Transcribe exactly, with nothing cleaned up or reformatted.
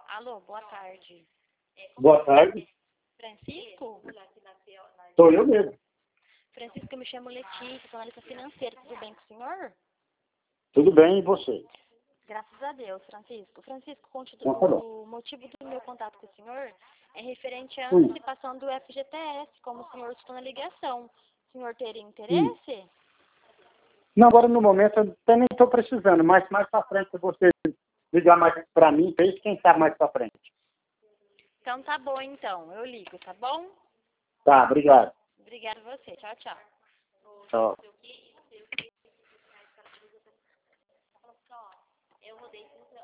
Alô, boa tarde. Boa tarde. Francisco? Sou eu mesmo. Francisco, eu me chamo Letícia, sou analista financeira. Tudo bem com o senhor? Tudo bem, e você? Graças a Deus, Francisco. Francisco, Então, tá bom. o motivo do meu contato com o senhor é referente à Hum. antecipação do F G T S, como o senhor estou na ligação. O senhor teria Hum. interesse? Não, agora no momento eu até nem estou precisando, mas mais para frente, se você ligar mais para mim, fez quem sabe mais para frente. Então tá bom, então. Eu ligo, tá bom? Tá, obrigado. Obrigada a você. Tchau, tchau. Tchau.